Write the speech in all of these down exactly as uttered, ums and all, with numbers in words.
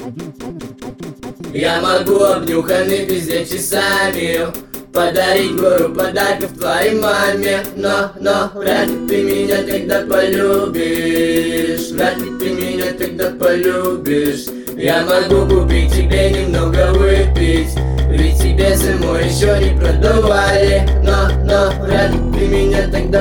Я могу обнюханный везде часами подарить гору подарков твоей маме, но, но вряд ли ты меня тогда полюбишь, вряд ли ты меня тогда полюбишь. Я могу купить тебе немного выпить, ведь тебе зимой еще не продавали, но, но вряд ли ты меня тогда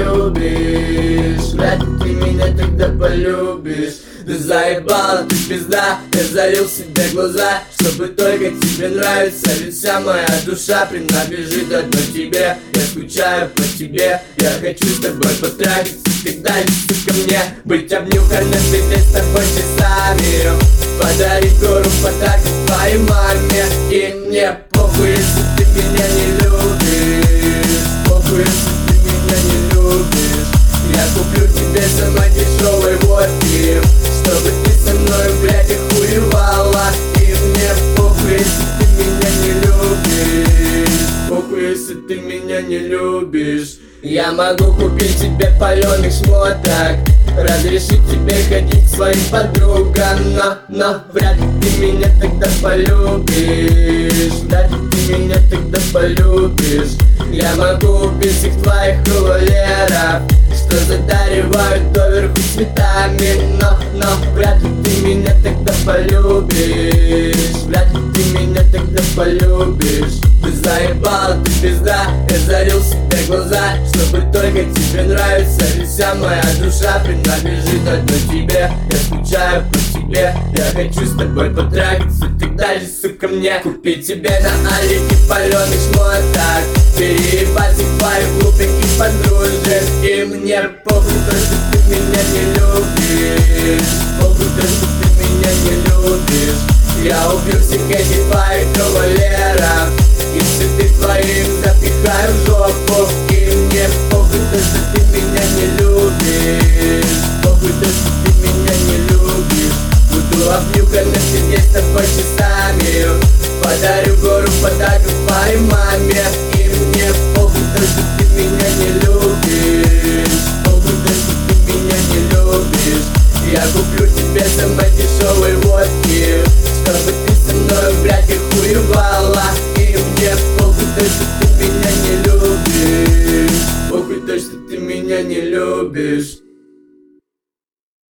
полюбишь, вряд ли ты меня тогда полюбишь. Ты заебала, ты пизда, я залил себе глаза, чтобы только тебе нравиться, ведь вся моя душа принадлежит одной тебе. Я скучаю по тебе, я хочу с тобой потрахаться, всегда лезь ко мне, быть обнюханным везде с тобой часами, подарить гору подарков твоей маме. И мне похуй, если ты меня не любишь, похуй, если ты меня не любишь. Я куплю тебе самой дешевой водки, чтобы ты со мной, блядь, охуевала. И мне похуй, если ты меня не любишь, похуй, если ты меня не любишь. Я могу купить тебе паленых шмоток, разрешить тебе ходить к своим подругам, но, но вряд ли ты меня тогда полюбишь, вряд ли ты меня тогда полюбишь. Я могу убить всех твоих кавалеров, что задаривают доверху цветами, но, но вряд ли ты меня тогда полюбишь, вряд ли ты меня тогда полюбишь. Ты заебала, ты пизда, я залил себе глаза, чтобы только тебе нравиться, ведь вся моя душа принадлежит одной тебе. Я скучаю по тебе, я хочу с тобой потрахаться, тогда же, сука, мне купить тебе на Алике паленых шмоток, переебать их твоих глупеньких подружек. И мне похуй то, что ты меня не любишь, похуй то, что ты меня не любишь. Я убью всех этих твоих кавалеров,